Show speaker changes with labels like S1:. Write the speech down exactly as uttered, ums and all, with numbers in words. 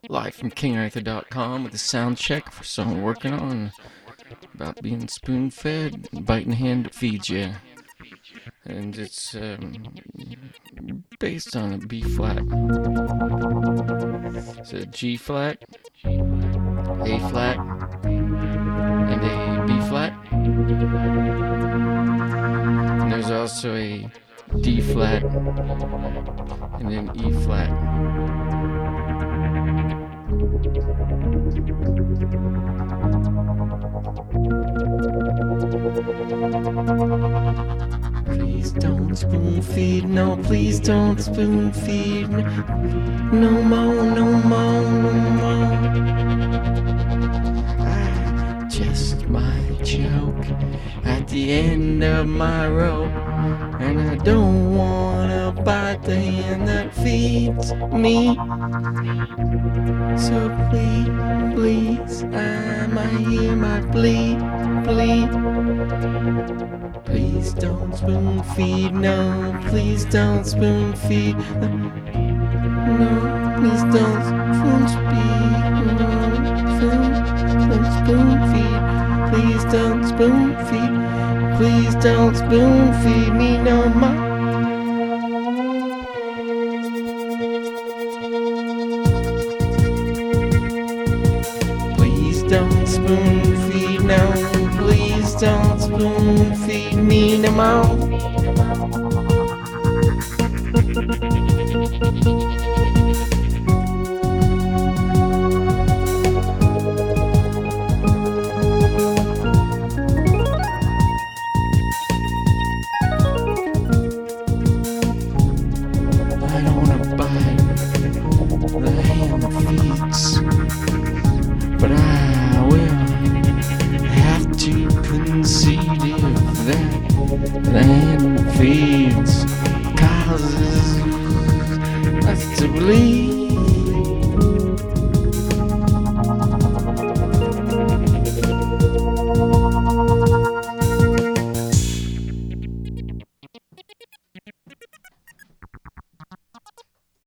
S1: Live from king arthur dot com with a sound check for someone working on about being spoon-fed, biting hand that feeds you. And it's um, based on a B flat. It's a G flat, A flat, and a B flat. And there's also a D flat and an E flat. Please don't spoon feed, no, please don't spoon feed. No more, no more, no more. I just my joke at the end of my rope, and I don't wanna bite the hand that feeds me. So please, please, I might hear my plea, plea. Please don't spoon feed, no, please don't spoon feed. No, please don't spoon feed, no, spoon, don't spoon feed. Please don't spoon feed, please don't spoon feed me no more. Please don't spoon feed, no, please don't spoon feed me no more. I don't wanna bite the hand that feeds, but I will have to concede if that the hand that feeds causes us to bleed.